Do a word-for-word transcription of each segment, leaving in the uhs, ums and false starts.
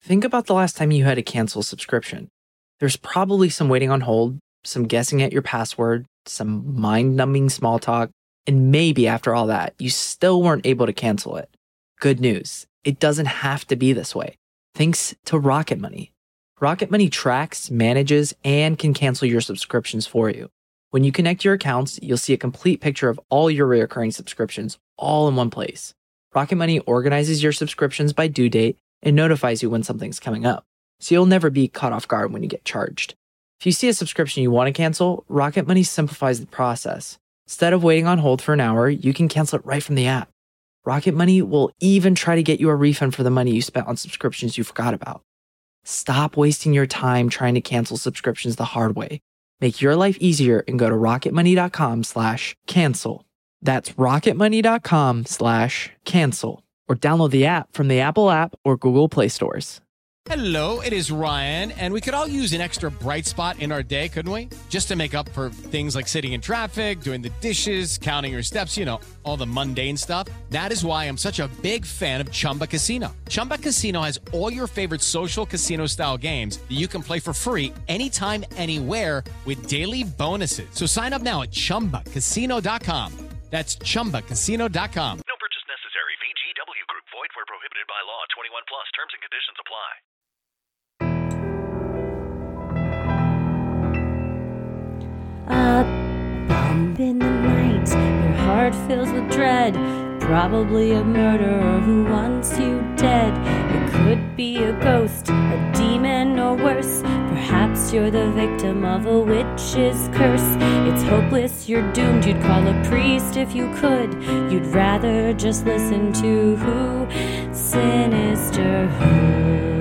Think about the last time you had to cancel a subscription. There's probably some waiting on hold, some guessing at your password, some mind-numbing small talk, and maybe after all that, you still weren't able to cancel it. Good news, it doesn't have to be this way. Thanks to Rocket Money. Rocket Money tracks, manages, and can cancel your subscriptions for you. When you connect your accounts, you'll see a complete picture of all your recurring subscriptions all in one place. Rocket Money organizes your subscriptions by due date and notifies you when something's coming up, so you'll never be caught off guard when you get charged. If you see a subscription you want to cancel, Rocket Money simplifies the process. Instead of waiting on hold for an hour, you can cancel it right from the app. Rocket Money will even try to get you a refund for the money you spent on subscriptions you forgot about. Stop wasting your time trying to cancel subscriptions the hard way. Make your life easier and go to rocketmoney.com slash cancel. That's rocketmoney.com slash cancel. Or download the app from the Apple app or Google Play stores. Hello, it is Ryan, and we could all use an extra bright spot in our day, couldn't we? Just to make up for things like sitting in traffic, doing the dishes, counting your steps, you know, all the mundane stuff. That is why I'm such a big fan of Chumba Casino. Chumba Casino has all your favorite social casino-style games that you can play for free anytime, anywhere with daily bonuses. So sign up now at chumba casino dot com. That's chumba casino dot com. No purchase necessary. V G W Group. Void where prohibited by law. twenty-one plus. Terms and conditions apply. A bump in the night, your heart fills with dread. Probably a murderer who wants you dead. It could be a ghost, a demon, or worse. Perhaps you're the victim of a witch's curse. It's hopeless, you're doomed. You'd call a priest if you could. You'd rather just listen to Who? Sinisterhood.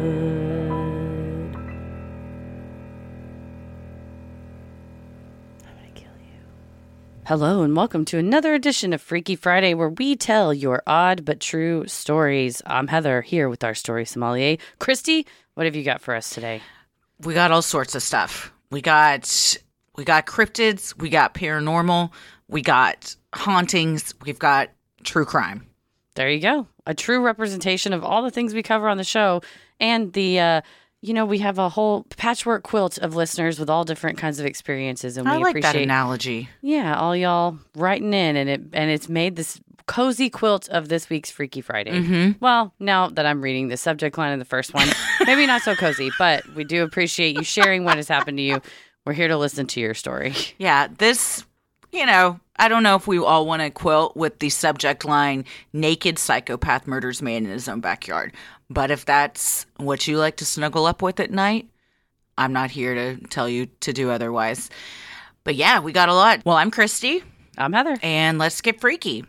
Hello and welcome to another edition of Freaky Friday, where we tell your odd but true stories. I'm Heather, here with our story sommelier. Christy, what have you got for us today? We got all sorts of stuff. We got we got cryptids, we got paranormal, we got hauntings, we've got true crime. There you go. A true representation of all the things we cover on the show. And the, uh, you know, we have a whole patchwork quilt of listeners with all different kinds of experiences. And we I like appreciate, that analogy. Yeah, all y'all writing in, and it and it's made this cozy quilt of this week's Freaky Friday. Mm-hmm. Well, now that I'm reading the subject line of the first one, maybe not so cozy, but we do appreciate you sharing what has happened to you. We're here to listen to your story. Yeah, this, you know, I don't know if we all want to quilt with the subject line, naked psychopath murders man in his own backyard. But if that's what you like to snuggle up with at night, I'm not here to tell you to do otherwise. But yeah, we got a lot. Well, I'm Christy. I'm Heather. And let's get freaky.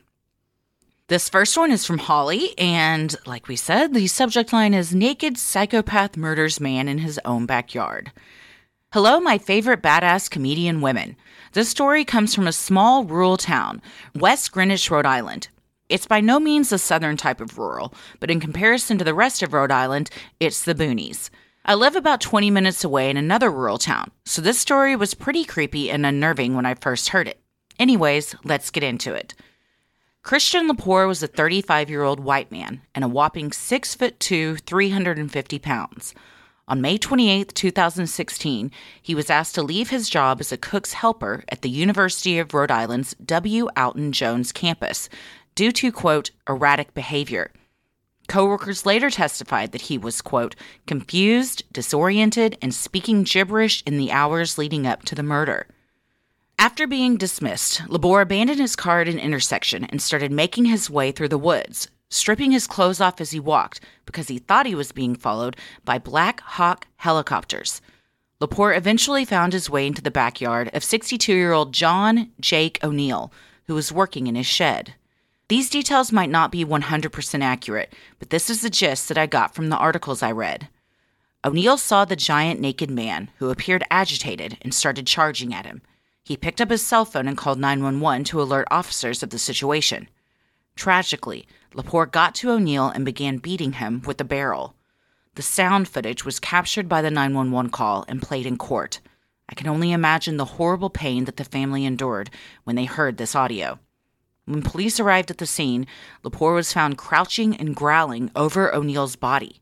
This first one is from Holly, and like we said, the subject line is Naked Psychopath Murders Man in His Own Backyard. Hello, my favorite badass comedian women. This story comes from a small rural town, West Greenwich, Rhode Island. It's by no means a southern type of rural, but in comparison to the rest of Rhode Island, it's the boonies. I live about twenty minutes away in another rural town, so this story was pretty creepy and unnerving when I first heard it. Anyways, let's get into it. Christian Lepore was a thirty-five-year-old white man and a whopping six foot two, three hundred fifty pounds. On May twenty-eighth, two thousand sixteen, he was asked to leave his job as a cook's helper at the University of Rhode Island's W. Alton Jones campus due to, quote, erratic behavior. Coworkers later testified that he was, quote, confused, disoriented, and speaking gibberish in the hours leading up to the murder. After being dismissed, Lepore abandoned his car at an intersection and started making his way through the woods, stripping his clothes off as he walked because he thought he was being followed by Black Hawk helicopters. Lepore eventually found his way into the backyard of sixty-two-year-old John Jake O'Neill, who was working in his shed. These details might not be one hundred percent accurate, but this is the gist that I got from the articles I read. O'Neill saw the giant naked man, who appeared agitated, and started charging at him. He picked up his cell phone and called nine one one to alert officers of the situation. Tragically, Lepore got to O'Neill and began beating him with a barrel. The sound footage was captured by the nine one one call and played in court. I can only imagine the horrible pain that the family endured when they heard this audio. When police arrived at the scene, Lepore was found crouching and growling over O'Neill's body.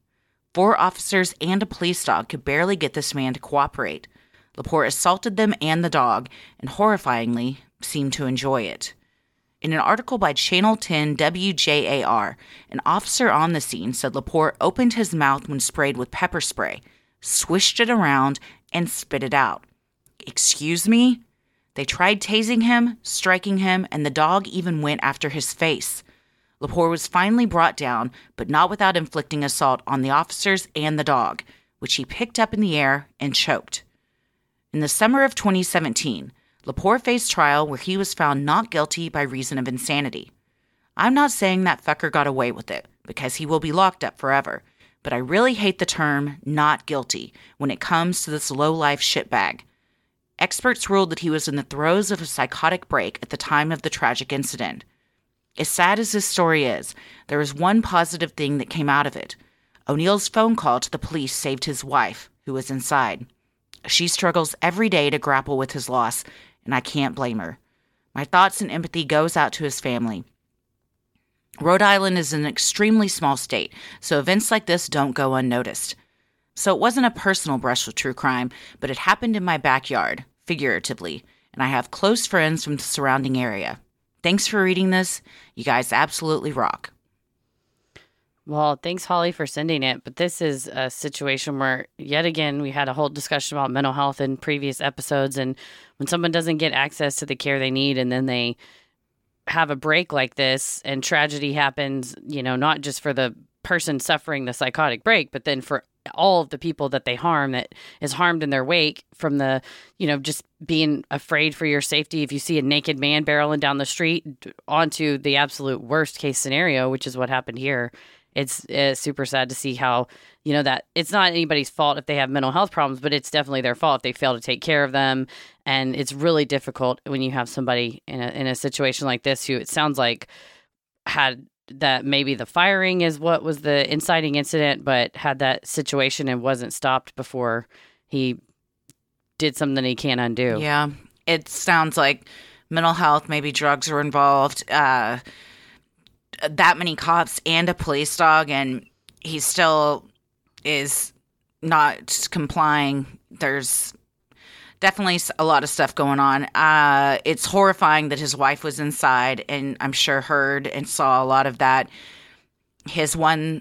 Four officers and a police dog could barely get this man to cooperate. Lepore assaulted them and the dog, and horrifyingly seemed to enjoy it. In an article by Channel ten W J A R, an officer on the scene said Lepore opened his mouth when sprayed with pepper spray, swished it around, and spit it out. Excuse me? They tried tasing him, striking him, and the dog even went after his face. Lepore was finally brought down, but not without inflicting assault on the officers and the dog, which he picked up in the air and choked. In the summer of twenty seventeen, Lepore faced trial where he was found not guilty by reason of insanity. I'm not saying that fucker got away with it, because he will be locked up forever, but I really hate the term not guilty when it comes to this low-life shitbag. Experts ruled that he was in the throes of a psychotic break at the time of the tragic incident. As sad as this story is, there is one positive thing that came out of it. O'Neill's phone call to the police saved his wife, who was inside. She struggles every day to grapple with his loss, and I can't blame her. My thoughts and empathy goes out to his family. Rhode Island is an extremely small state, so events like this don't go unnoticed. So it wasn't a personal brush with true crime, but it happened in my backyard, figuratively, and I have close friends from the surrounding area. Thanks for reading this. You guys absolutely rock. Well, thanks, Holly, for sending it. But this is a situation where, yet again, we had a whole discussion about mental health in previous episodes. And when someone doesn't get access to the care they need and then they have a break like this and tragedy happens, you know, not just for the person suffering the psychotic break, but then for all of the people that they harm that is harmed in their wake from the, you know, just being afraid for your safety. If you see a naked man barreling down the street onto the absolute worst case scenario, which is what happened here. It's, it's super sad to see how, you know, that it's not anybody's fault if they have mental health problems, but it's definitely their fault if they fail to take care of them. And it's really difficult when you have somebody in a, in a situation like this who it sounds like had that maybe the firing is what was the inciting incident, but had that situation and wasn't stopped before he did something he can't undo. Yeah, it sounds like mental health, maybe drugs were involved. Uh, that many cops and a police dog, and he still is not complying. There's definitely a lot of stuff going on. Uh, it's horrifying that his wife was inside, and I'm sure heard and saw a lot of that. His one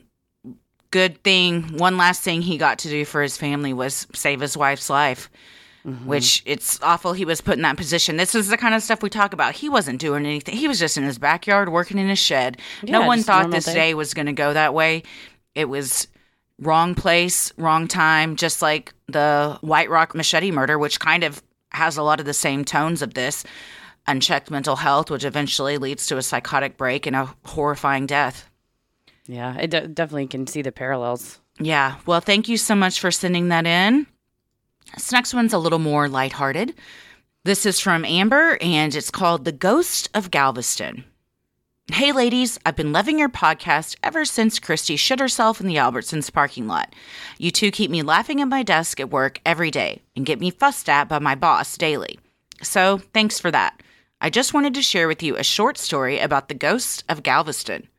good thing, one last thing he got to do for his family was save his wife's life. Mm-hmm. Which it's awful he was put in that position. This is the kind of stuff we talk about. He wasn't doing anything. He was just in his backyard working in his shed. Yeah, no one thought this day. day was going to go that way. It was wrong place, wrong time, just like the White Rock machete murder, which kind of has a lot of the same tones of this. Unchecked mental health, which eventually leads to a psychotic break and a horrifying death. Yeah, I de- definitely can see the parallels. Yeah. Well, thank you so much for sending that in. This next one's a little more lighthearted. This is from Amber, and it's called The Ghost of Galveston. Hey, ladies, I've been loving your podcast ever since Christy shit herself in the Albertsons parking lot. You two keep me laughing at my desk at work every day and get me fussed at by my boss daily. So, thanks for that. I just wanted to share with you a short story about the ghost of Galveston.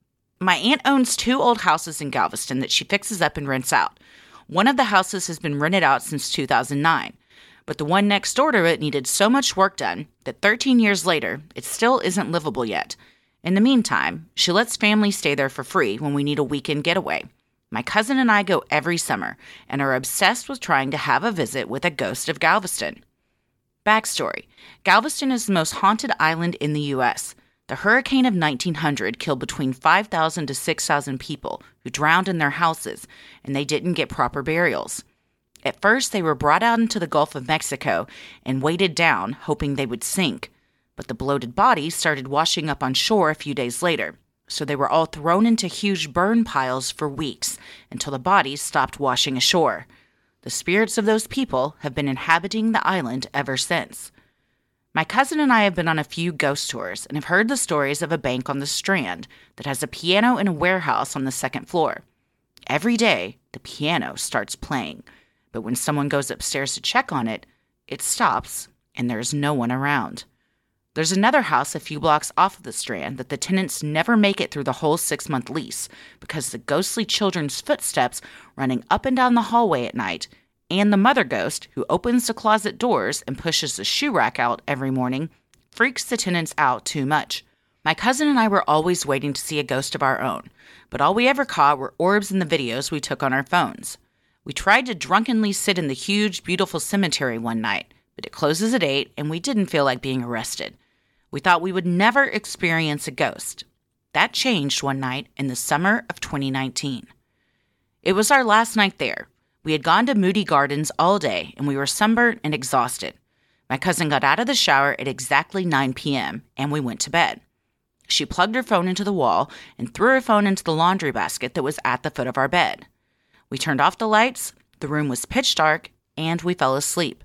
My aunt owns two old houses in Galveston that she fixes up and rents out. One of the houses has been rented out since two thousand nine, but the one next door to it needed so much work done that thirteen years later, it still isn't livable yet. In the meantime, she lets family stay there for free when we need a weekend getaway. My cousin and I go every summer and are obsessed with trying to have a visit with a ghost of Galveston. Backstory: Galveston is the most haunted island in the U S The hurricane of nineteen hundred killed between five thousand to six thousand people who drowned in their houses, and they didn't get proper burials. At first, they were brought out into the Gulf of Mexico and weighted down, hoping they would sink. But the bloated bodies started washing up on shore a few days later, so they were all thrown into huge burn piles for weeks until the bodies stopped washing ashore. The spirits of those people have been inhabiting the island ever since. My cousin and I have been on a few ghost tours and have heard the stories of a bank on the Strand that has a piano and a warehouse on the second floor. Every day, the piano starts playing, but when someone goes upstairs to check on it, it stops and there is no one around. There's another house a few blocks off of the Strand that the tenants never make it through the whole six-month lease because the ghostly children's footsteps running up and down the hallway at night and the mother ghost who opens the closet doors and pushes the shoe rack out every morning freaks the tenants out too much. My cousin and I were always waiting to see a ghost of our own, but all we ever caught were orbs in the videos we took on our phones. We tried to drunkenly sit in the huge, beautiful cemetery one night, but it closes at eight and we didn't feel like being arrested. We thought we would never experience a ghost. That changed one night in the summer of twenty nineteen. It was our last night there. We had gone to Moody Gardens all day and we were sunburnt and exhausted. My cousin got out of the shower at exactly nine p.m. and we went to bed. She plugged her phone into the wall and threw her phone into the laundry basket that was at the foot of our bed. We turned off the lights, the room was pitch dark, and we fell asleep.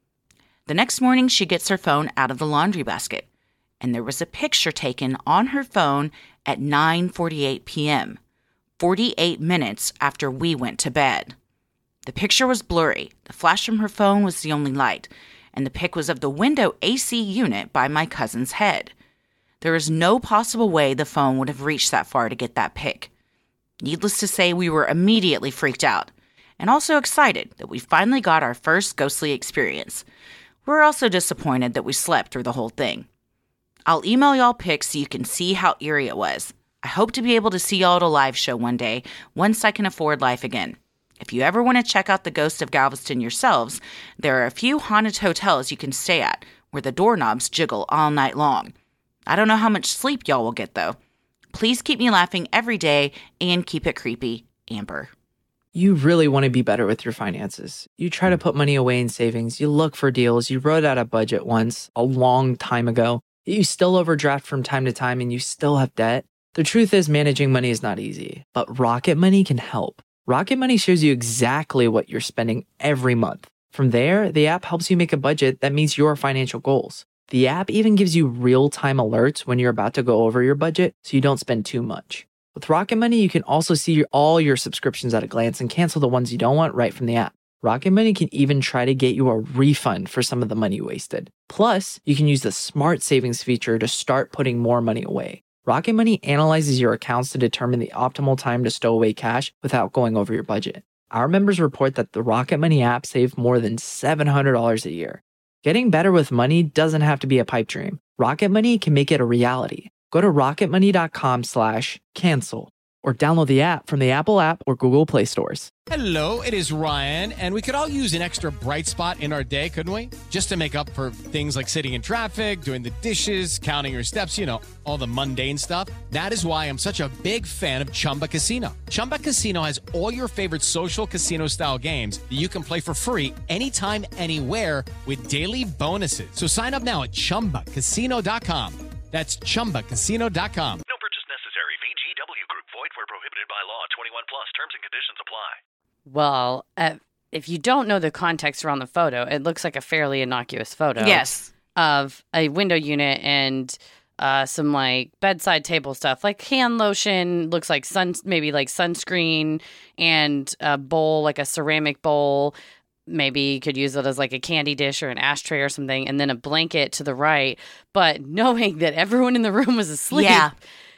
The next morning, she gets her phone out of the laundry basket, and there was a picture taken on her phone at nine forty-eight p.m., forty-eight minutes after we went to bed. The picture was blurry. The flash from her phone was the only light, and the pic was of the window A C unit by my cousin's head. There is no possible way the phone would have reached that far to get that pic. Needless to say, we were immediately freaked out, and also excited that we finally got our first ghostly experience. We're also disappointed that we slept through the whole thing. I'll email y'all pics so you can see how eerie it was. I hope to be able to see y'all at a live show one day, once I can afford life again. If you ever want to check out the Ghost of Galveston yourselves, there are a few haunted hotels you can stay at where the doorknobs jiggle all night long. I don't know how much sleep y'all will get, though. Please keep me laughing every day and keep it creepy, Amber. You really want to be better with your finances. You try to put money away in savings. You look for deals. You wrote out a budget once, a long time ago. You still overdraft from time to time and you still have debt. The truth is managing money is not easy, but Rocket Money can help. Rocket Money shows you exactly what you're spending every month. From there, the app helps you make a budget that meets your financial goals. The app even gives you real-time alerts when you're about to go over your budget so you don't spend too much. With Rocket Money, you can also see all your subscriptions at a glance and cancel the ones you don't want right from the app. Rocket Money can even try to get you a refund for some of the money you wasted. Plus, you can use the Smart Savings feature to start putting more money away. Rocket Money analyzes your accounts to determine the optimal time to stow away cash without going over your budget. Our members report that the Rocket Money app saved more than seven hundred dollars a year. Getting better with money doesn't have to be a pipe dream. Rocket Money can make it a reality. Go to rocketmoney.com slash cancel or download the app from the Apple app or Google Play stores. Hello, it is Ryan, and we could all use an extra bright spot in our day, couldn't we? Just to make up for things like sitting in traffic, doing the dishes, counting your steps, you know, all the mundane stuff. That is why I'm such a big fan of Chumba Casino. Chumba Casino has all your favorite social casino-style games that you can play for free anytime, anywhere with daily bonuses. So sign up now at chumba casino dot com. That's chumba casino dot com. No purchase necessary. V G W Group. Void where prohibited by law. twenty-one plus. Terms and conditions apply. Well, uh, if you don't know the context around the photo, it looks like a fairly innocuous photo. Yes. Of a window unit and uh, some like bedside table stuff, like hand lotion, looks like sun, maybe like sunscreen, and a bowl, like a ceramic bowl. Maybe you could use it as like a candy dish or an ashtray or something, and then a blanket to the right. But knowing that everyone in the room was asleep. Yeah.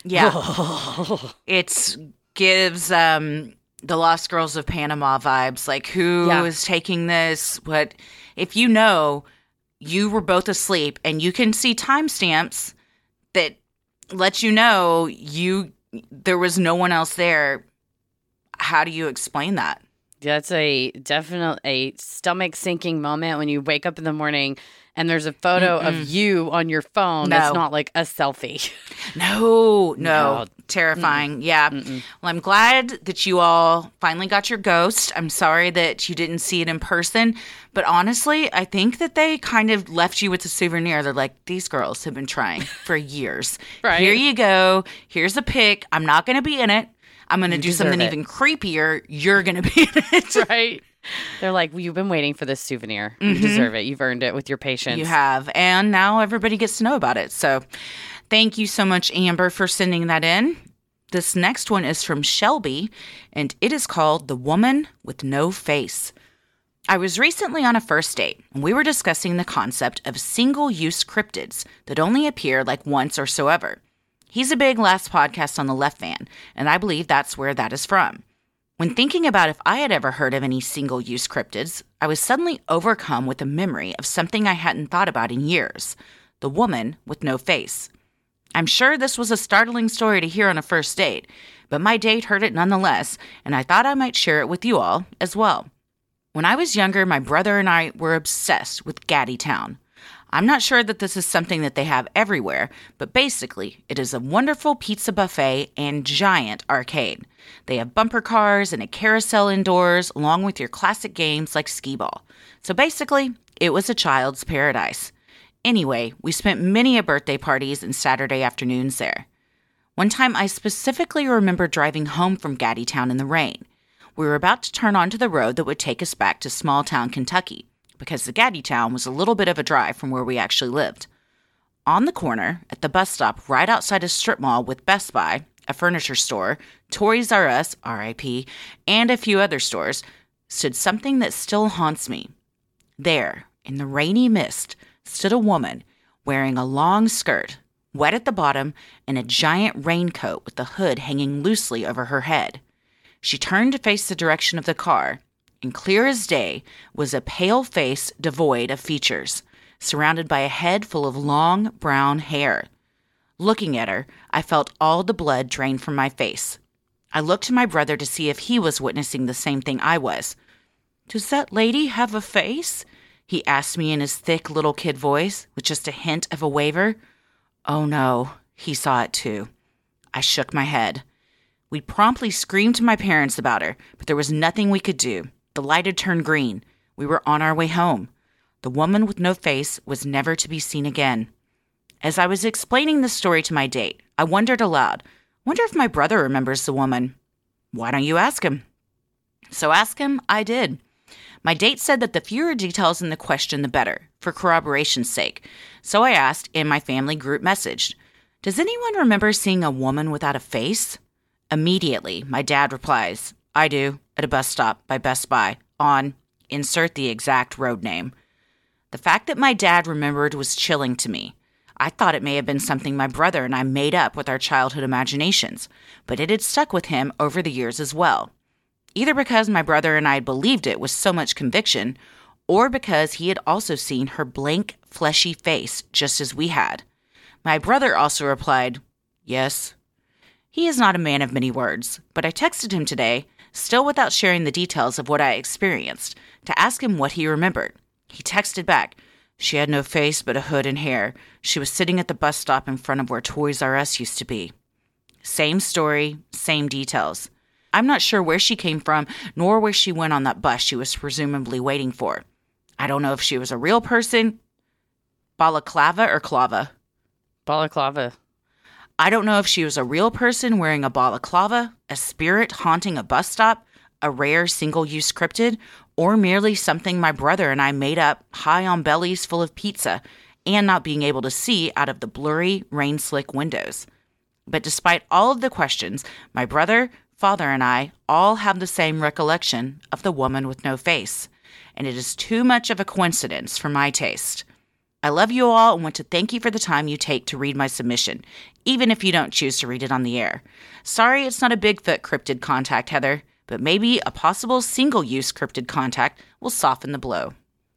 Yeah. It gives um, the Lost Girls of Panama vibes. Like, who Yeah. is taking this? What? If you know you were both asleep and you can see timestamps that let you know you there was no one else there, how do you explain that? That's a definite a stomach sinking moment when you wake up in the morning and there's a photo Mm-mm. of you on your phone No. that's not like a selfie. No, no. No. Terrifying. Yeah. Mm-mm. Well, I'm glad that you all finally got your ghost. I'm sorry that you didn't see it in person. But honestly, I think that they kind of left you with a souvenir. They're like, these girls have been trying for years. Right. Here you go. Here's a pic. I'm not going to be in it. I'm going to You do deserve something it. even creepier. You're going to be in it. Right? They're like, well, you've been waiting for this souvenir. You Mhm. deserve it. You've earned it with your patience. You have. And now everybody gets to know about it. So thank you so much, Amber, for sending that in. This next one is from Shelby, and it is called The Woman with No Face. I was recently on a first date, and we were discussing the concept of single-use cryptids that only appear like once or so ever. He's a big Last Podcast on the Left fan, and I believe that's where that is from. When thinking about if I had ever heard of any single-use cryptids, I was suddenly overcome with a memory of something I hadn't thought about in years: the woman with no face. I'm sure this was a startling story to hear on a first date, but my date heard it nonetheless, and I thought I might share it with you all as well. When I was younger, my brother and I were obsessed with Gaddy Town. I'm not sure that this is something that they have everywhere, but basically, it is a wonderful pizza buffet and giant arcade. They have bumper cars and a carousel indoors, along with your classic games like skee-ball. So basically, it was a child's paradise. Anyway, we spent many a birthday parties and Saturday afternoons there. One time, I specifically remember driving home from Gaddy Town in the rain. We were about to turn onto the road that would take us back to small town Kentucky, because the Gaddy Town was a little bit of a drive from where we actually lived. On the corner, at the bus stop right outside a strip mall with Best Buy, a furniture store, Toys R Us, R I P, and a few other stores, stood something that still haunts me. There, in the rainy mist, stood a woman wearing a long skirt, wet at the bottom, and a giant raincoat with the hood hanging loosely over her head. She turned to face the direction of the car, and clear as day was a pale face devoid of features, surrounded by a head full of long brown hair. Looking at her, I felt all the blood drain from my face. I looked to my brother to see if he was witnessing the same thing I was. "Does that lady have a face?" he asked me in his thick little kid voice, with just a hint of a waver. Oh no, he saw it too. I shook my head. We promptly screamed to my parents about her, but there was nothing we could do. The light had turned green. We were on our way home. The woman with no face was never to be seen again. As I was explaining this story to my date, I wondered aloud, wonder if my brother remembers the woman. Why don't you ask him? So ask him, I did. My date said that the fewer details in the question, the better, for corroboration's sake. So I asked, and my family group messaged, "Does anyone remember seeing a woman without a face?" Immediately, my dad replies, "I do, at a bus stop by Best Buy, on," insert the exact road name. The fact that my dad remembered was chilling to me. I thought it may have been something my brother and I made up with our childhood imaginations, but it had stuck with him over the years as well. Either because my brother and I believed it with so much conviction, or because he had also seen her blank, fleshy face just as we had. My brother also replied, "Yes." He is not a man of many words, but I texted him today, still without sharing the details of what I experienced, to ask him what he remembered. He texted back, "She had no face but a hood and hair. She was sitting at the bus stop in front of where Toys R Us used to be." Same story, same details. I'm not sure where she came from, nor where she went on that bus she was presumably waiting for. I don't know if she was a real person. Balaclava or clava? Balaclava. I don't know if she was a real person wearing a balaclava, a spirit haunting a bus stop, a rare single-use cryptid, or merely something my brother and I made up high on bellies full of pizza and not being able to see out of the blurry, rain-slick windows. But despite all of the questions, my brother, father, and I all have the same recollection of the woman with no face, and it is too much of a coincidence for my taste. I love you all and want to thank you for the time you take to read my submission, even if you don't choose to read it on the air. Sorry it's not a Bigfoot cryptid contact, Heather, but maybe a possible single-use cryptid contact will soften the blow.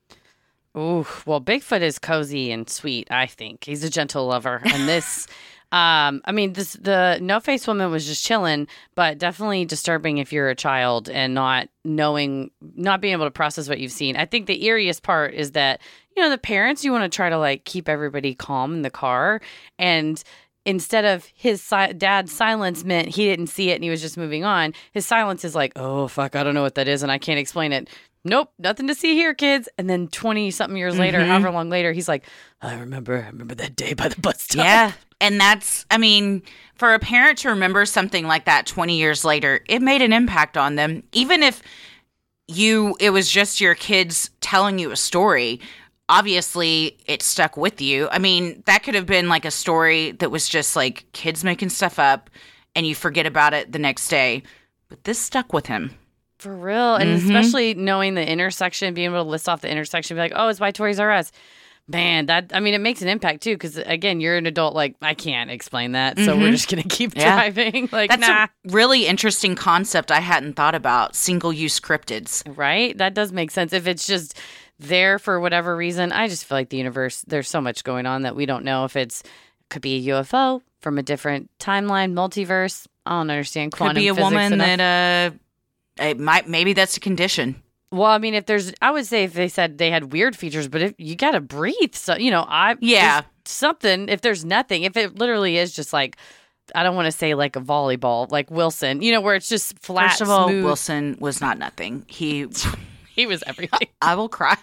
Ooh, well, Bigfoot is cozy and sweet, I think. He's a gentle lover. And this, um, I mean, this the no-face woman was just chilling, but definitely disturbing if you're a child and not knowing, not being able to process what you've seen. I think the eeriest part is that, you know, the parents, you want to try to, like, keep everybody calm in the car. And instead of his si- dad's silence meant he didn't see it and he was just moving on, his silence is like, oh, fuck, I don't know what that is and I can't explain it. Nope, nothing to see here, kids. And then twenty-something years later, Mm-hmm. however long later, he's like, I remember, I remember that day by the bus stop. Yeah, and that's, I mean, for a parent to remember something like that twenty years later, it made an impact on them. Even if you, it was just your kids telling you a story, obviously it stuck with you. I mean, that could have been like a story that was just like kids making stuff up and you forget about it the next day. But this stuck with him. For real. And Mhm. especially knowing the intersection, being able to list off the intersection, be like, oh, it's by Toys R Us. Man, that, I mean, it makes an impact too. Because again, you're an adult, like, I can't explain that. So we're Mhm. just going to keep Yeah. driving. Like, That's nah. a really interesting concept I hadn't thought about. Single-use cryptids. Right? That does make sense. If it's just there for whatever reason, I just feel like the universe, there's so much going on that we don't know if it's, could be a U F O from a different timeline, multiverse. I don't understand quantum Could be a physics woman enough. that, uh, it might, maybe that's a condition. Well, I mean, if there's, I would say if they said they had weird features, but if you got to breathe, so, you know, I, Yeah. there's something, if there's nothing, if it literally is just like, I don't want to say like a volleyball, like Wilson, you know, where it's just flat, First of all, smooth. Wilson was not nothing. He, He was everything. I will cry.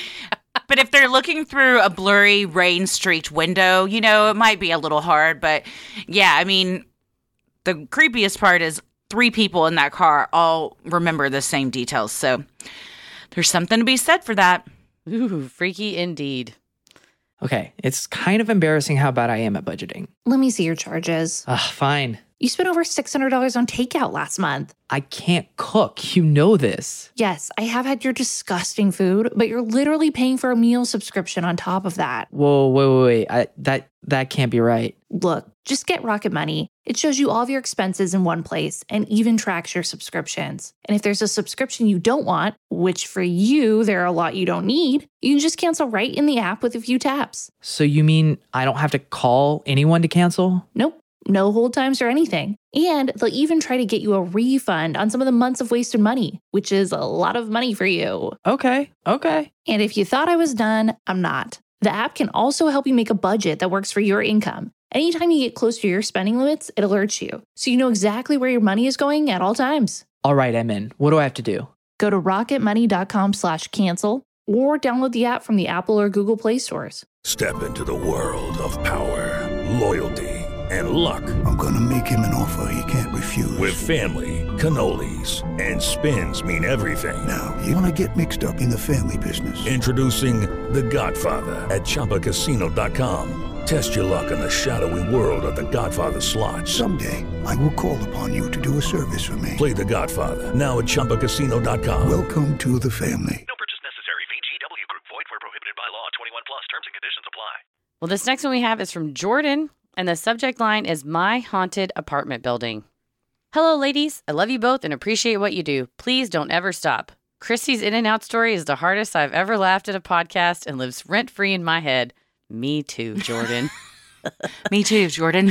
But if they're looking through a blurry, rain-streaked window, you know, it might be a little hard. But yeah, I mean, the creepiest part is three people in that car all remember the same details. So there's something to be said for that. Ooh, freaky indeed. Okay, it's kind of embarrassing how bad I am at budgeting. Let me see your charges. Ugh, fine. You spent over six hundred dollars on takeout last month. I can't cook. You know this. Yes, I have had your disgusting food, but you're literally paying for a meal subscription on top of that. Whoa, wait, wait, wait. I, that, that can't be right. Look, just get Rocket Money. It shows you all of your expenses in one place and even tracks your subscriptions. And if there's a subscription you don't want, which for you, there are a lot you don't need, you can just cancel right in the app with a few taps. So you mean I don't have to call anyone to cancel? Nope, no hold times or anything. And they'll even try to get you a refund on some of the months of wasted money, which is a lot of money for you. Okay, okay. And if you thought I was done, I'm not. The app can also help you make a budget that works for your income. Anytime you get close to your spending limits, it alerts you, so you know exactly where your money is going at all times. All right, I'm in. What do I have to do? Go to rocketmoney.com slash cancel or download the app from the Apple or Google Play stores. Step into the world of power, loyalty, and luck. I'm gonna make him an offer he can't refuse. With family, cannolis, and spins mean everything. Now, you wanna get mixed up in the family business. Introducing The Godfather at Chumba Casino dot com. Test your luck in the shadowy world of The Godfather slot. Someday, I will call upon you to do a service for me. Play The Godfather now at Chumba Casino dot com. Welcome to the family. No purchase necessary. V G W Group. Void where prohibited by law. twenty-one plus. Terms and conditions apply. Well, this next one we have is from Jordan, and the subject line is My Haunted Apartment Building. Hello, ladies. I love you both and appreciate what you do. Please don't ever stop. Christy's in and out story is the hardest I've ever laughed at a podcast and lives rent-free in my head. Me too, Jordan. Me too, Jordan.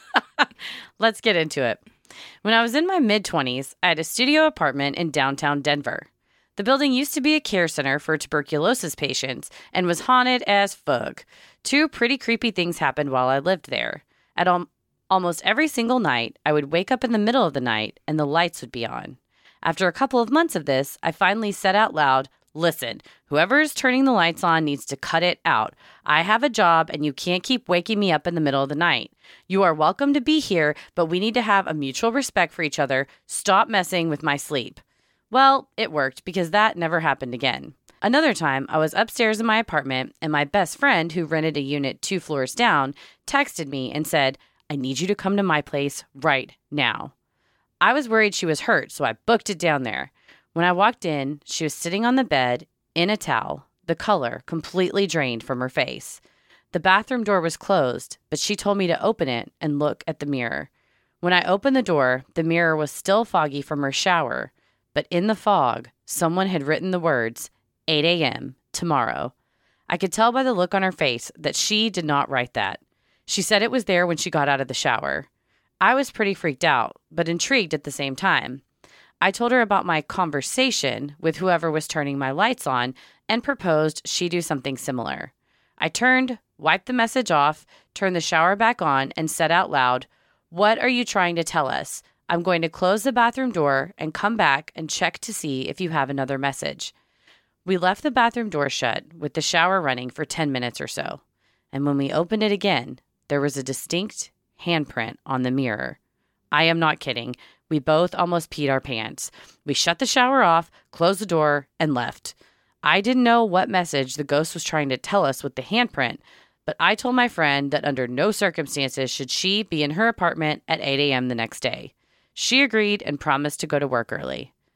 Let's get into it. When I was in my mid-twenties, I had a studio apartment in downtown Denver. The building used to be a care center for tuberculosis patients and was haunted as fuck. Two pretty creepy things happened while I lived there. At al- almost every single night, I would wake up in the middle of the night and the lights would be on. After a couple of months of this, I finally said out loud, "Listen, whoever is turning the lights on needs to cut it out. I have a job and you can't keep waking me up in the middle of the night. You are welcome to be here, but we need to have a mutual respect for each other. Stop messing with my sleep." Well, it worked because that never happened again. Another time, I was upstairs in my apartment and my best friend, who rented a unit two floors down, texted me and said, "I need you to come to my place right now." I was worried she was hurt, so I booked it down there. When I walked in, she was sitting on the bed in a towel, the color completely drained from her face. The bathroom door was closed, but she told me to open it and look at the mirror. When I opened the door, the mirror was still foggy from her shower, but in the fog, someone had written the words, eight a.m. tomorrow. I could tell by the look on her face that she did not write that. She said it was there when she got out of the shower. I was pretty freaked out, but intrigued at the same time. I told her about my conversation with whoever was turning my lights on and proposed she do something similar. I turned, wiped the message off, turned the shower back on, and said out loud, "What are you trying to tell us? I'm going to close the bathroom door and come back and check to see if you have another message." We left the bathroom door shut with the shower running for ten minutes or so. And when we opened it again, there was a distinct handprint on the mirror. I am not kidding. We both almost peed our pants. We shut the shower off, closed the door, and left. I didn't know what message the ghost was trying to tell us with the handprint, but I told my friend that under no circumstances should she be in her apartment at eight a.m. the next day. She agreed and promised to go to work early.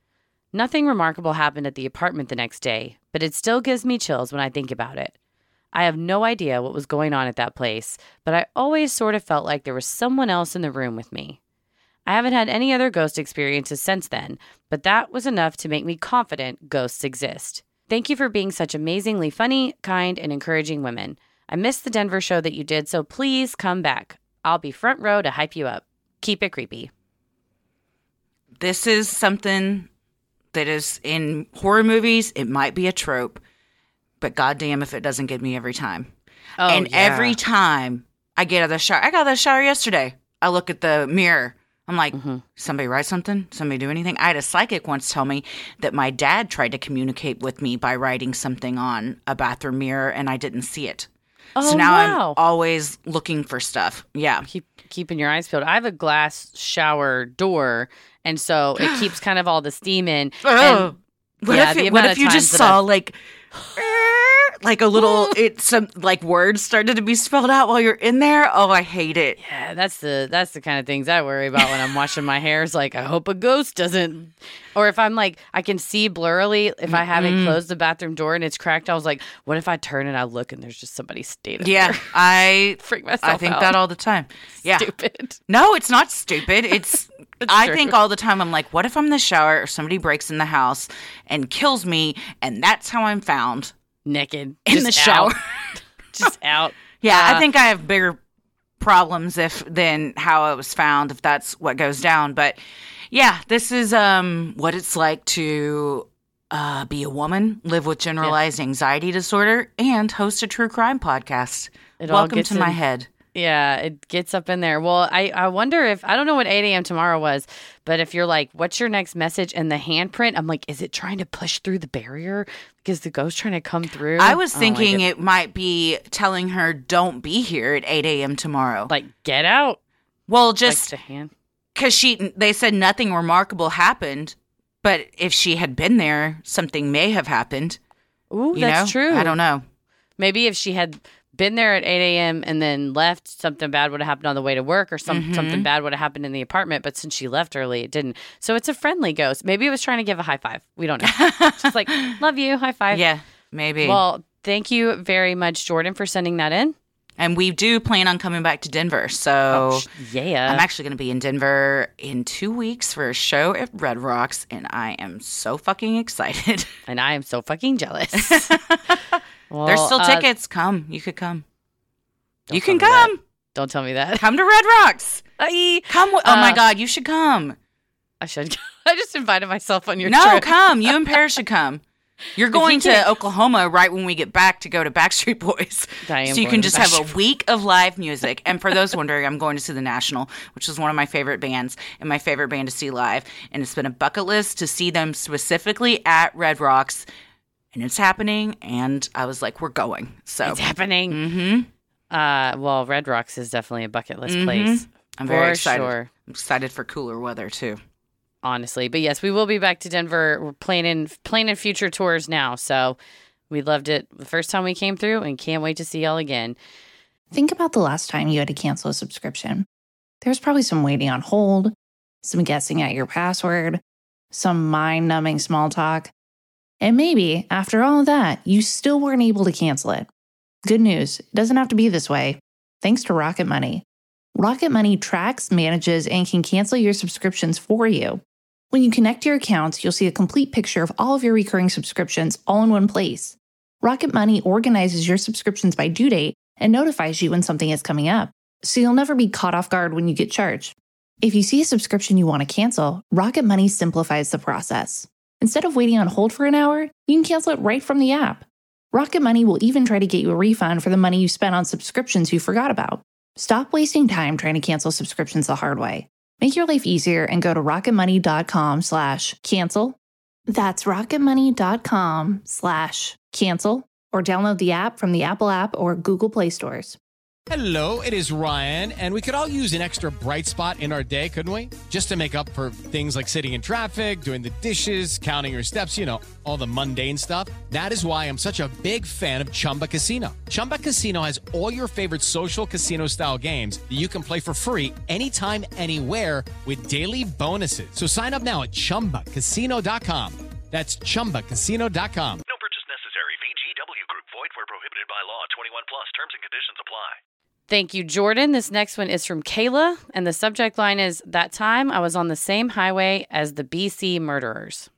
Nothing remarkable happened at the apartment the next day, but it still gives me chills when I think about it. I have no idea what was going on at that place, but I always sort of felt like there was someone else in the room with me. I haven't had any other ghost experiences since then, but that was enough to make me confident ghosts exist. Thank you for being such amazingly funny, kind, and encouraging women. I missed the Denver show that you did, so please come back. I'll be front row to hype you up. Keep it creepy. This is something that is in horror movies. It might be a trope, but goddamn if it doesn't get me every time. Oh, and yeah. every time I get out of the shower, I got out of the shower yesterday. I look at the mirror. I'm like, Mm-hmm. somebody write something? Somebody do anything? I had a psychic once tell me that my dad tried to communicate with me by writing something on a bathroom mirror, and I didn't see it. Oh, so now wow. I'm always looking for stuff. Yeah. Keep keeping your eyes peeled. I have a glass shower door, and so it keeps kind of all the steam in. Oh. And What yeah, if, the it, what amount if of you times just that saw I've- like like a little it some like words started to be spelled out while you're in there? Oh, I hate it. Yeah, that's the that's the kind of things I worry about when I'm washing my hair. It's like I hope a ghost doesn't, or if I'm like I can see blurrily if I haven't closed the bathroom door and it's cracked. I was like, what if I turn and I look and there's just somebody standing Yeah, there? I Freak myself I think out. that all the time. Yeah. Stupid. No, it's not stupid. It's I true. think all the time I'm like, what if I'm in the shower or somebody breaks in the house and kills me and that's how I'm found Naked in just the shower. out. Just out. Yeah, Uh, I think I have bigger problems if than how I was found if that's what goes down. But yeah, this is um what it's like to uh, be a woman, live with generalized anxiety disorder, and host a true crime podcast. It all Welcome gets to my in- head. Yeah, it gets up in there. Well, I, I wonder if, I don't know what eight a.m. tomorrow was, but if you're like, what's your next message? And the handprint, I'm like, is it trying to push through the barrier? Because the ghost trying to come through? I was Oh, thinking like, it might be telling her, don't be here at eight a.m. tomorrow. like, get out. well, Like just the hand. because she, they said nothing remarkable happened, but if she had been there, something may have happened. Ooh, You that's know? true. I don't know. Maybe if she had been there at eight a.m. and then left, something bad would have happened on the way to work, or some Mm-hmm. something bad would have happened in the apartment. But since she left early, it didn't. So it's a friendly ghost. Maybe it was trying to give a high five. We don't know. Just like, love you, high five. Yeah, maybe. Well, thank you very much, Jordan, for sending that in. And we do plan on coming back to Denver. So Oh, sh- yeah. I'm actually going to be in Denver in two weeks for a show at Red Rocks, and I am so fucking excited. And I am so fucking jealous. Well, There's still uh, tickets. Come. You could come. Don't You tell can me that. come. Don't tell me that. Come to Red Rocks. I, Come. W- oh, my Uh, God. You should come. I should. I just invited myself on your No, trip. come. You and Paris should come. You're you going to can't- Oklahoma right when we get back to go to Backstreet Boys. I am So you going can to just have a Backstreet week of live music. And for those wondering, I'm going to see The National, which is one of my favorite bands and my favorite band to see live. And it's been a bucket list to see them specifically at Red Rocks. And it's happening. And I was like, we're going. So It's happening. mhm. Uh, well, Red Rocks is definitely a bucket list Mhm. place. I'm very For excited. sure. I'm excited for cooler weather, too. Honestly, but yes, we will be back to Denver. We're planning planning future tours now, so we loved it the first time we came through, and can't wait to see y'all again. Think about the last time you had to cancel a subscription. There's probably some waiting on hold, some guessing at your password, some mind-numbing small talk. And maybe, after all of that, you still weren't able to cancel it. Good news, it doesn't have to be this way. Thanks to Rocket Money. Rocket Money tracks, manages, and can cancel your subscriptions for you. When you connect your accounts, you'll see a complete picture of all of your recurring subscriptions all in one place. Rocket Money organizes your subscriptions by due date and notifies you when something is coming up, so you'll never be caught off guard when you get charged. If you see a subscription you want to cancel, Rocket Money simplifies the process. Instead of waiting on hold for an hour, you can cancel it right from the app. Rocket Money will even try to get you a refund for the money you spent on subscriptions you forgot about. Stop wasting time trying to cancel subscriptions the hard way. Make your life easier and go to rocketmoney.com slash cancel. That's rocketmoney.com slash cancel, or download the app from the Apple app or Google Play stores. Hello, it is Ryan, and we could all use an extra bright spot in our day, couldn't we? Just to make up for things like sitting in traffic, doing the dishes, counting your steps, you know, all the mundane stuff. That is why I'm such a big fan of Chumba Casino. Chumba Casino has all your favorite social casino-style games that you can play for free anytime, anywhere with daily bonuses. So sign up now at chumba casino dot com. That's chumba casino dot com. No purchase necessary. V G W Group. Void where prohibited by law. twenty-one plus. Terms and conditions apply. Thank you, Jordan. This next one is from Kayla, and the subject line is, that time I was on the same highway as the B C murderers.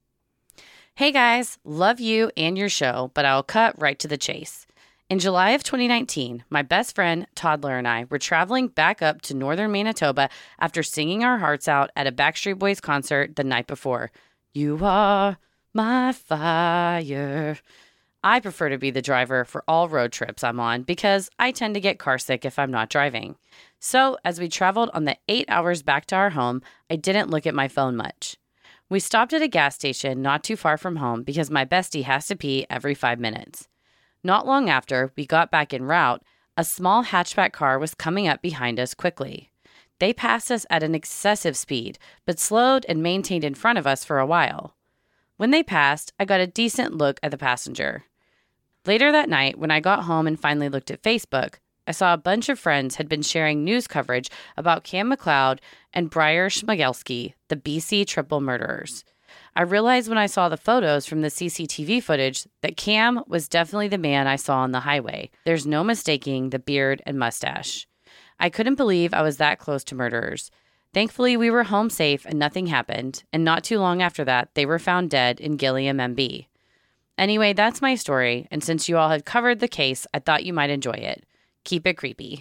Hey guys, love you and your show, but I'll cut right to the chase. In July of twenty nineteen, my best friend, Toddler, and I were traveling back up to northern Manitoba after singing our hearts out at a Backstreet Boys concert the night before. You are my fire. I prefer to be the driver for all road trips I'm on because I tend to get carsick if I'm not driving. So, as we traveled on the eight hours back to our home, I didn't look at my phone much. We stopped at a gas station not too far from home because my bestie has to pee every five minutes. Not long after we got back en route, a small hatchback car was coming up behind us quickly. They passed us at an excessive speed, but slowed and maintained in front of us for a while. When they passed, I got a decent look at the passenger. Later that night, when I got home and finally looked at Facebook, I saw a bunch of friends had been sharing news coverage about Cam McLeod and Briar Schmigelski, the B C triple murderers. I realized when I saw the photos from the C C T V footage that Cam was definitely the man I saw on the highway. There's no mistaking the beard and mustache. I couldn't believe I was that close to murderers. Thankfully, we were home safe and nothing happened, and not too long after that, they were found dead in Gilliam, M B. Anyway, that's my story, and since you all have covered the case, I thought you might enjoy it. Keep it creepy.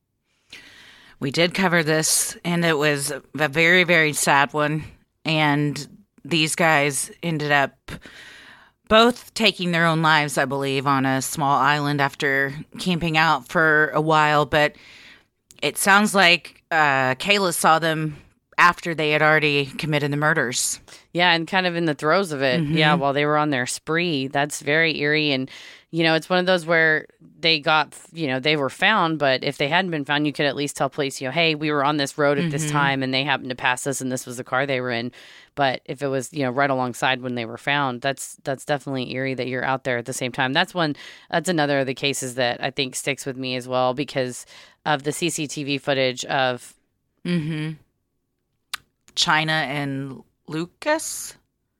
We did cover this, and it was a very, very sad one, and these guys ended up both taking their own lives, I believe, on a small island after camping out for a while, but it sounds like uh, Kayla saw them after they had already committed the murders. Yeah, and kind of in the throes of it. Mm-hmm. Yeah, while they were on their spree. That's very eerie. And, you know, it's one of those where they got, you know, they were found, but if they hadn't been found, you could at least tell police, you know, hey, we were on this road at mm-hmm. this time and they happened to pass us and this was the car they were in. But if it was, you know, right alongside when they were found, that's that's definitely eerie that you're out there at the same time. That's one, that's another of the cases that I think sticks with me as well because of the C C T V footage of mm-hmm. China and Lucas.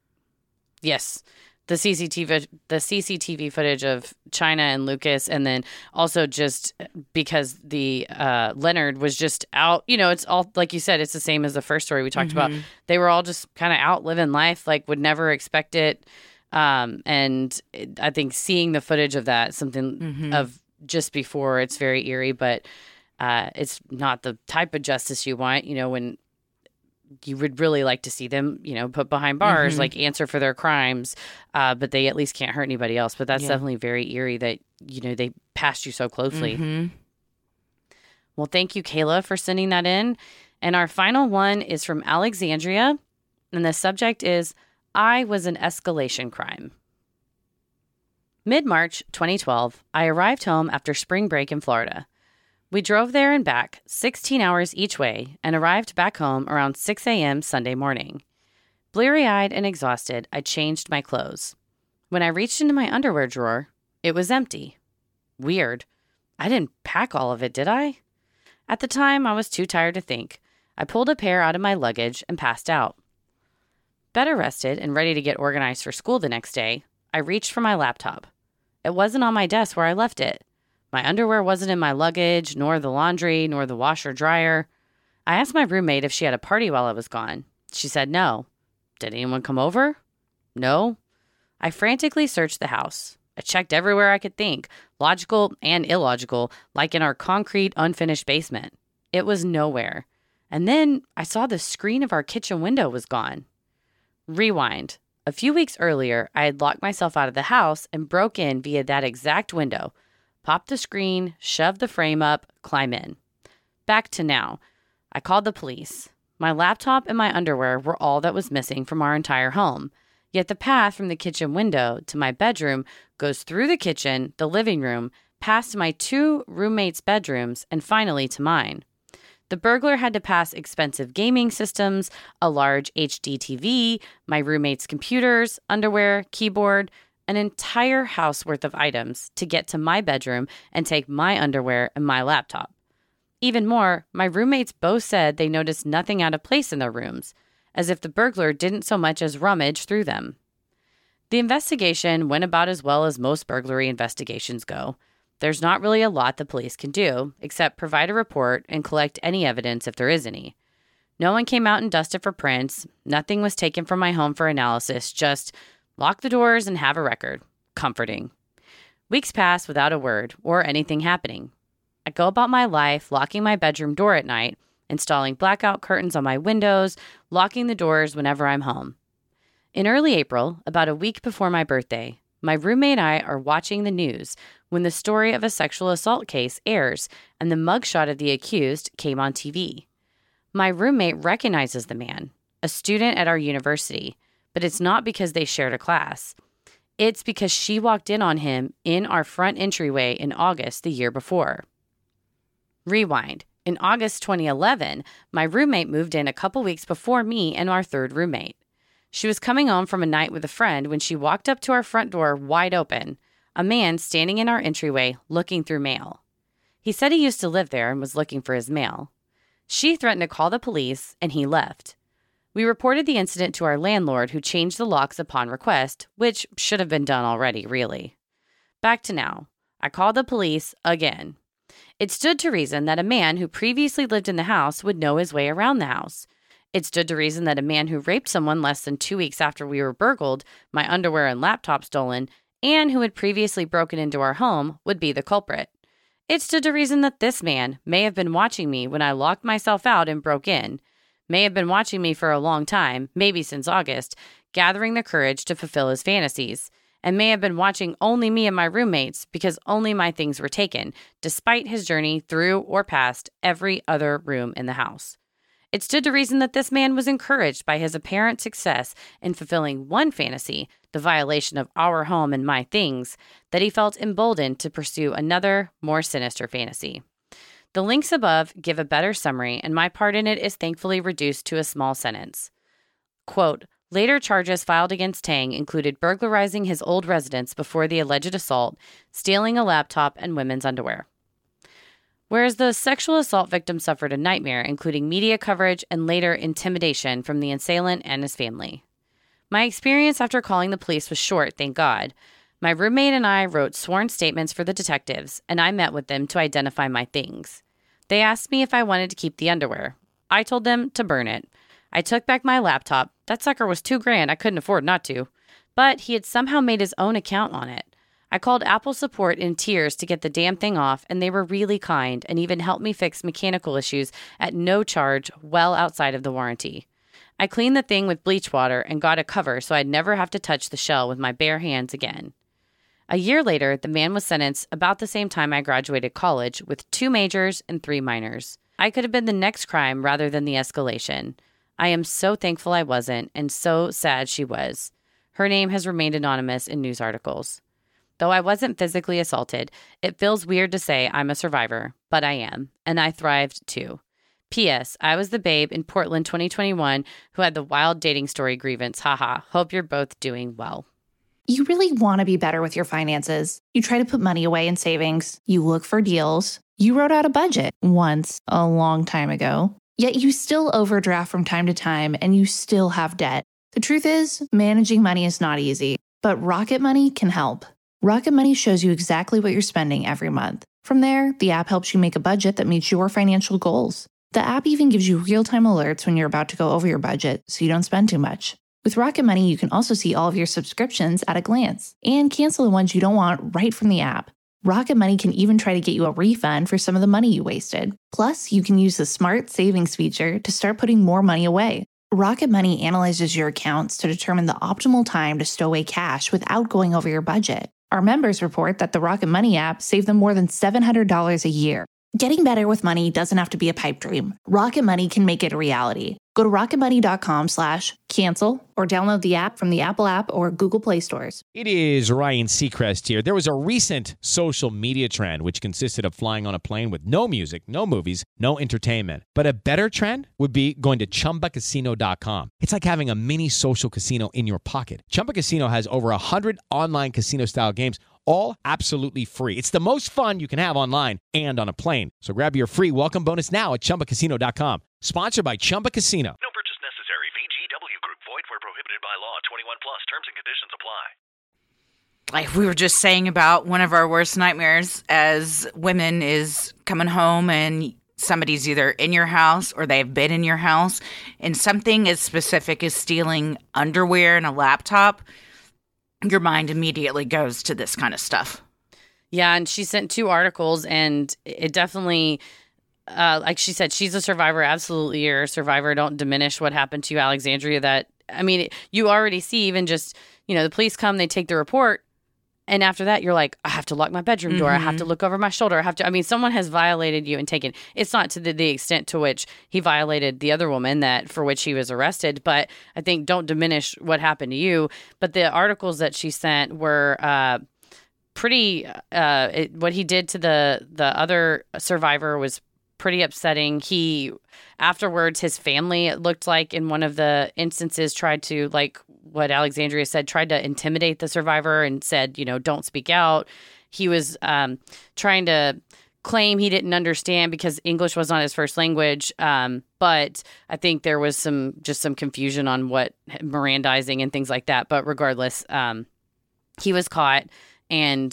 Yes. The C C T V, the C C T V footage of China and Lucas, and then also just because the uh, Leonard was just out, you know, it's all, like you said, it's the same as the first story we talked mm-hmm. about. They were all just kind of out living life, like would never expect it. Um, and it, I think seeing the footage of that, something mm-hmm. of just before, it's very eerie, but uh, it's not the type of justice you want, you know, when you would really like to see them, you know, put behind bars, mm-hmm. like answer for their crimes, uh, but they at least can't hurt anybody else. But that's yeah. definitely very eerie that, you know, they passed you so closely. Mm-hmm. Well, thank you, Kayla, for sending that in. And our final one is from Alexandria. And the subject is, I was an escalation crime. Mid-March twenty twelve, I arrived home after spring break in Florida. We drove there and back, sixteen hours each way, and arrived back home around six a.m. Sunday morning. Bleary-eyed and exhausted, I changed my clothes. When I reached into my underwear drawer, it was empty. Weird. I didn't pack all of it, did I? At the time, I was too tired to think. I pulled a pair out of my luggage and passed out. Better rested and ready to get organized for school the next day, I reached for my laptop. It wasn't on my desk where I left it. My underwear wasn't in my luggage, nor the laundry, nor the washer dryer. I asked my roommate if she had a party while I was gone. She said no. Did anyone come over? No. I frantically searched the house. I checked everywhere I could think, logical and illogical, like in our concrete, unfinished basement. It was nowhere. And then I saw the screen of our kitchen window was gone. Rewind. A few weeks earlier, I had locked myself out of the house and broke in via that exact window. Pop the screen, shove the frame up, climb in. Back to now. I called the police. My laptop and my underwear were all that was missing from our entire home. Yet the path from the kitchen window to my bedroom goes through the kitchen, the living room, past my two roommates' bedrooms, and finally to mine. The burglar had to pass expensive gaming systems, a large H D T V, my roommate's computers, underwear, keyboard, an entire house worth of items to get to my bedroom and take my underwear and my laptop. Even more, my roommates both said they noticed nothing out of place in their rooms, as if the burglar didn't so much as rummage through them. The investigation went about as well as most burglary investigations go. There's not really a lot the police can do, except provide a report and collect any evidence if there is any. No one came out and dusted for prints. Nothing was taken from my home for analysis, just lock the doors and have a record. Comforting. Weeks passed without a word or anything happening. I go about my life, locking my bedroom door at night, installing blackout curtains on my windows, locking the doors whenever I'm home. In early April, about a week before my birthday, my roommate and I are watching the news when the story of a sexual assault case airs and the mugshot of the accused came on T V. My roommate recognizes the man, a student at our university, but it's not because they shared a class. It's because she walked in on him in our front entryway in August the year before. Rewind. In August twenty eleven, my roommate moved in a couple weeks before me and our third roommate. She was coming home from a night with a friend when she walked up to our front door wide open, a man standing in our entryway looking through mail. He said he used to live there and was looking for his mail. She threatened to call the police, and he left. We reported the incident to our landlord, who changed the locks upon request, which should have been done already, really. Back to now. I called the police again. It stood to reason that a man who previously lived in the house would know his way around the house. It stood to reason that a man who raped someone less than two weeks after we were burgled, my underwear and laptop stolen, and who had previously broken into our home would be the culprit. It stood to reason that this man may have been watching me when I locked myself out and broke in, may have been watching me for a long time, maybe since August, gathering the courage to fulfill his fantasies, and may have been watching only me and my roommates because only my things were taken, despite his journey through or past every other room in the house. It stood to reason that this man was encouraged by his apparent success in fulfilling one fantasy, the violation of our home and my things, that he felt emboldened to pursue another, more sinister fantasy. The links above give a better summary, and my part in it is thankfully reduced to a small sentence. Quote, later charges filed against Tang included burglarizing his old residence before the alleged assault, stealing a laptop, and women's underwear. Whereas the sexual assault victim suffered a nightmare, including media coverage and later intimidation from the assailant and his family. My experience after calling the police was short, thank God. My roommate and I wrote sworn statements for the detectives, and I met with them to identify my things. They asked me if I wanted to keep the underwear. I told them to burn it. I took back my laptop. That sucker was two grand. I couldn't afford not to. But he had somehow made his own account on it. I called Apple support in tears to get the damn thing off, and they were really kind and even helped me fix mechanical issues at no charge well outside of the warranty. I cleaned the thing with bleach water and got a cover so I'd never have to touch the shell with my bare hands again. A year later, the man was sentenced about the same time I graduated college with two majors and three minors. I could have been the next crime rather than the escalation. I am so thankful I wasn't and so sad she was. Her name has remained anonymous in news articles. Though I wasn't physically assaulted, it feels weird to say I'm a survivor, but I am, and I thrived too. P S. I was the babe in Portland twenty twenty-one who had the wild dating story grievance. Haha. Hope you're both doing well. You really want to be better with your finances. You try to put money away in savings. You look for deals. You wrote out a budget once a long time ago. Yet you still overdraft from time to time and you still have debt. The truth is, managing money is not easy, but Rocket Money can help. Rocket Money shows you exactly what you're spending every month. From there, the app helps you make a budget that meets your financial goals. The app even gives you real-time alerts when you're about to go over your budget so you don't spend too much. With Rocket Money, you can also see all of your subscriptions at a glance and cancel the ones you don't want right from the app. Rocket Money can even try to get you a refund for some of the money you wasted. Plus, you can use the Smart Savings feature to start putting more money away. Rocket Money analyzes your accounts to determine the optimal time to stow away cash without going over your budget. Our members report that the Rocket Money app saved them more than seven hundred dollars a year. Getting better with money doesn't have to be a pipe dream. Rocket Money can make it a reality. Go to rocketmoney.com slash cancel or download the app from the Apple app or Google Play stores. It is Ryan Seacrest here. There was a recent social media trend which consisted of flying on a plane with no music, no movies, no entertainment. But a better trend would be going to chumba casino dot com. It's like having a mini social casino in your pocket. Chumba Casino has over one hundred online casino-style games, all absolutely free. It's the most fun you can have online and on a plane. So grab your free welcome bonus now at chumba casino dot com. Sponsored by Chumba Casino. No purchase necessary. V G W Group. Void where prohibited by law. twenty-one plus. Terms and conditions apply. Like we were just saying about one of our worst nightmares as women is coming home and somebody's either in your house or they've been in your house, and something as specific as stealing underwear and a laptop, your mind immediately goes to this kind of stuff. Yeah, and she sent two articles, and it definitely, uh, like she said, she's a survivor. Absolutely, you're a survivor. Don't diminish what happened to you, Alexandria. That, I mean, you already see even just, you know, the police come, they take the report, and after that, you're like, I have to lock my bedroom door. Mm-hmm. I have to look over my shoulder. I have to, I mean, someone has violated you and taken, it's not to the, the extent to which he violated the other woman that for which he was arrested, but I think don't diminish what happened to you. But the articles that she sent were uh, pretty, uh, it, what he did to the, the other survivor was pretty upsetting. He, afterwards, his family, it looked like in one of the instances, tried to, like what Alexandria said, tried to intimidate the survivor and said, you know, don't speak out. He was um, trying to claim he didn't understand because English was not his first language. Um, but I think there was some just some confusion on what Mirandizing and things like that. But regardless, um, he was caught and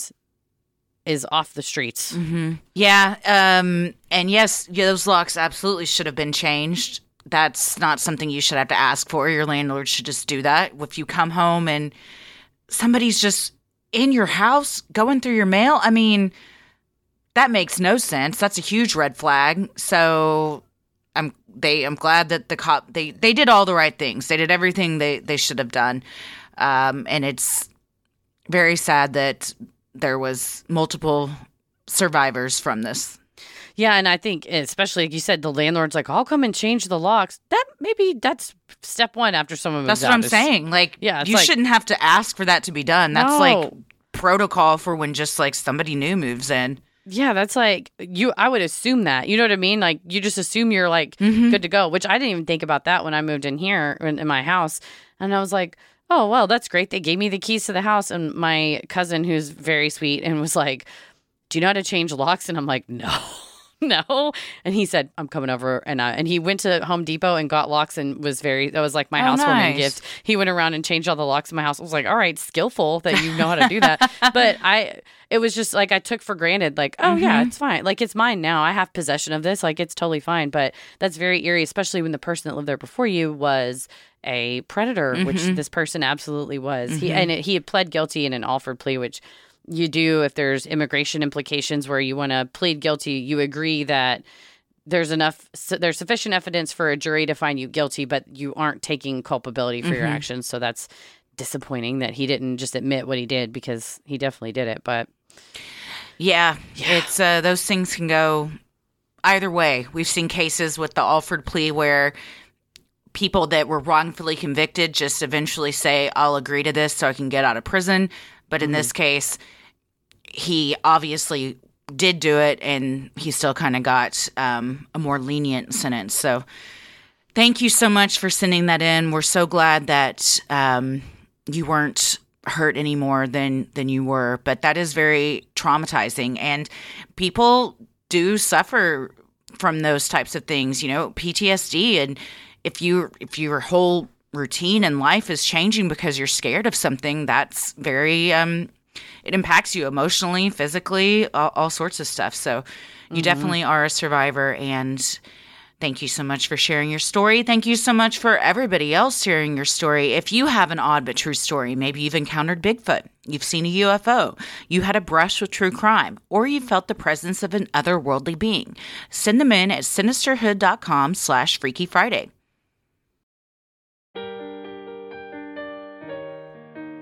is off the streets. Mm-hmm. Yeah. Um, and yes, yeah, those locks absolutely should have been changed. That's not something you should have to ask for. Your landlord should just do that. If you come home and somebody's just in your house going through your mail, I mean, that makes no sense. That's a huge red flag. So I'm they I'm glad that the cop they, they did all the right things. They did everything they, they should have done. Um, and it's very sad that there was multiple survivors from this. Yeah, and I think, especially like you said, the landlord's like, I'll come and change the locks. That maybe that's step one after someone moves out. That's what I'm It's, saying. Like, yeah, you like, shouldn't have to ask for that to be done. That's no. like protocol for when just like somebody new moves in. Yeah, that's like you. I would assume that. You know what I mean? Like you just assume you're like mm-hmm. good to go. Which I didn't even think about that when I moved in here in, in my house, and I was like, oh well, that's great. They gave me the keys to the house, and my cousin, who's very sweet, and was like, do you know how to change locks? And I'm like, no. No. And he said, I'm coming over. And I, and he went to Home Depot and got locks and was very, that was like my oh, housewarming nice. gift. He went around and changed all the locks in my house. I was like, all right, skillful that you know how to do that. But I, it was just like, I took for granted, like, oh mm-hmm. yeah, it's fine. Like, it's mine now. I have possession of this. Like, it's totally fine. But that's very eerie, especially when the person that lived there before you was a predator, mm-hmm. which this person absolutely was. Mm-hmm. He, and it, he had pled guilty in an offered plea, which you do if there's immigration implications where you want to plead guilty, you agree that there's enough, there's sufficient evidence for a jury to find you guilty, but you aren't taking culpability for mm-hmm. your actions. So that's disappointing that he didn't just admit what he did, because he definitely did it. But yeah, yeah. it's uh, those things can go either way. We've seen cases with the offered plea where people that were wrongfully convicted just eventually say, I'll agree to this so I can get out of prison. But in mm-hmm. this case, he obviously did do it, and he still kind of got um, a more lenient sentence. So thank you so much for sending that in. We're so glad that um, you weren't hurt any more than, than you were. But that is very traumatizing. And people do suffer from those types of things, you know, P T S D. And if you if your whole routine in life is changing because you're scared of something, that's very um it impacts you emotionally, physically, all, all sorts of stuff. So you mm-hmm. definitely are a survivor, and thank you so much for sharing your story. Thank you so much for everybody else sharing your story. If you have an odd but true story, maybe you've encountered Bigfoot, you've seen a U F O, you had a brush with true crime, or you felt the presence of an otherworldly being, send them in at sinisterhood.com slash Freaky Friday.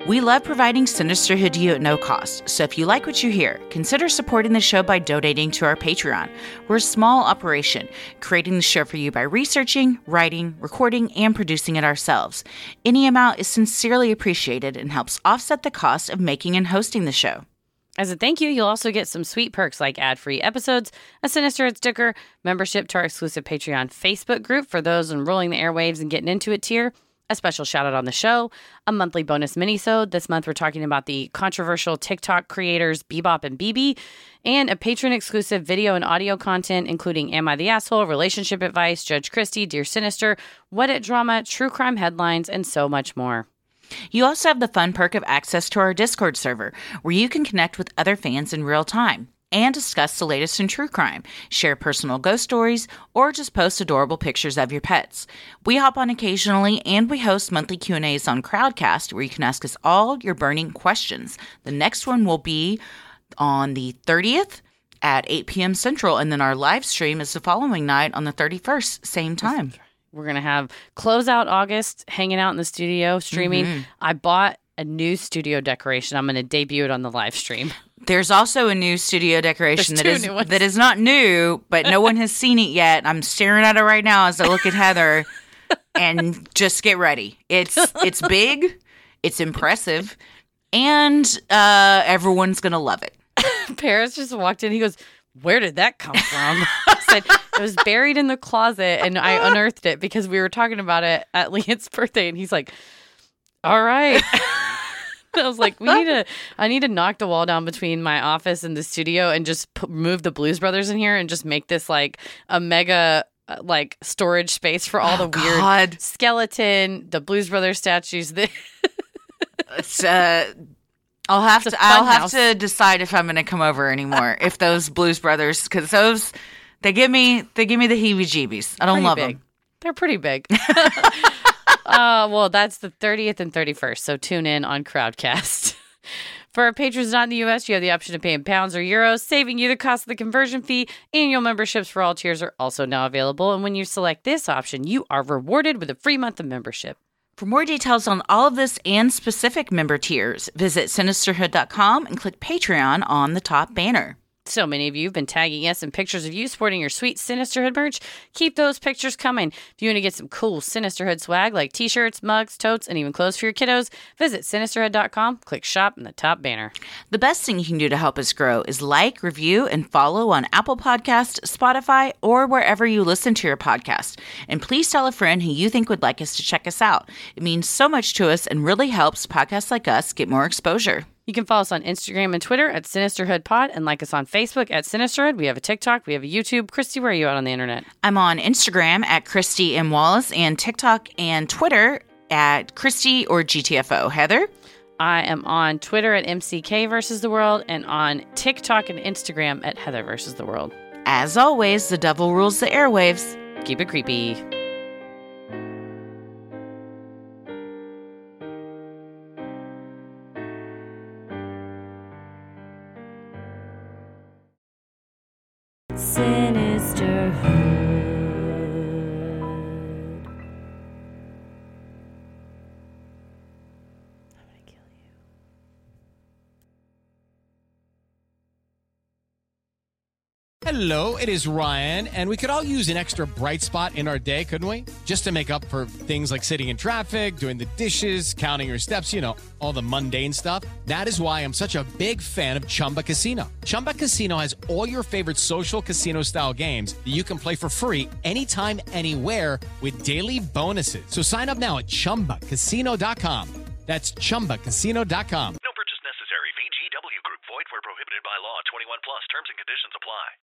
We love providing Sinisterhood to you at no cost, so if you like what you hear, consider supporting the show by donating to our Patreon. We're a small operation, creating the show for you by researching, writing, recording, and producing it ourselves. Any amount is sincerely appreciated and helps offset the cost of making and hosting the show. As a thank you, you'll also get some sweet perks like ad-free episodes, a Sinisterhood sticker, membership to our exclusive Patreon Facebook group for those enrolling the airwaves and getting into it tier, a special shout out on the show, a monthly bonus mini-sode. This month we're talking about the controversial TikTok creators Bebop and B B, and a patron-exclusive video and audio content including Am I the Asshole, Relationship Advice, Judge Christie, Dear Sinister, What It Drama, True Crime Headlines, and so much more. You also have the fun perk of access to our Discord server, where you can connect with other fans in real time and discuss the latest in true crime, share personal ghost stories, or just post adorable pictures of your pets. We hop on occasionally, and we host monthly Q and A's on Crowdcast, where you can ask us all your burning questions. The next one will be on the thirtieth at eight p.m. Central, and then our live stream is the following night on the thirty-first, same time. We're going to have closeout August, hanging out in the studio, streaming. Mm-hmm. I bought a new studio decoration. I'm going to debut it on the live stream. There's also a new studio decoration that is that is not new, but no one has seen it yet. I'm staring at it right now as I look at Heather, and just get ready. It's it's big, it's impressive, and uh, everyone's going to love it. Paris just walked in. He goes, "Where did that come from?" I said, "It was buried in the closet, and I unearthed it because we were talking about it at Leanne's birthday." And he's like, "All right." I was like, "We need to. I need to knock the wall down between my office and the studio, and just p- move the Blues Brothers in here, and just make this like a mega uh, like storage space for all oh, the weird God. skeleton, the Blues Brothers statues." That it's uh. I'll have to. I'll have to decide if I'm going to come over anymore. If those Blues Brothers, because those they give me, they give me the heebie-jeebies. I don't pretty love big. them. They're pretty big. uh, well, that's the thirtieth and thirty-first. So tune in on Crowdcast. For our patrons not in the U S, you have the option to pay in pounds or euros, saving you the cost of the conversion fee. Annual memberships for all tiers are also now available, and when you select this option, you are rewarded with a free month of membership. For more details on all of this and specific member tiers, visit Sinisterhood dot com and click Patreon on the top banner. So many of you have been tagging us in pictures of you sporting your sweet Sinisterhood merch. Keep those pictures coming. If you want to get some cool Sinisterhood swag like t-shirts, mugs, totes, and even clothes for your kiddos, visit Sinisterhood dot com, click shop in the top banner. The best thing you can do to help us grow is like, review, and follow on Apple Podcasts, Spotify, or wherever you listen to your podcast. And please tell a friend who you think would like us to check us out. It means so much to us and really helps podcasts like us get more exposure. You can follow us on Instagram and Twitter at SinisterhoodPod and like us on Facebook at Sinisterhood. We have a TikTok. We have a YouTube. Christy, where are you at on the internet? I'm on Instagram at Christy M. Wallace and TikTok and Twitter at Christy or G T F O. Heather? I am on Twitter at M C K versus the world and on TikTok and Instagram at Heather versus the world. As always, the devil rules the airwaves. Keep it creepy. Hello, it is Ryan, and we could all use an extra bright spot in our day, couldn't we? Just to make up for things like sitting in traffic, doing the dishes, counting your steps, you know, all the mundane stuff. That is why I'm such a big fan of Chumba Casino. Chumba Casino has all your favorite social casino-style games that you can play for free anytime, anywhere with daily bonuses. So sign up now at Chumba Casino dot com. That's Chumba Casino dot com.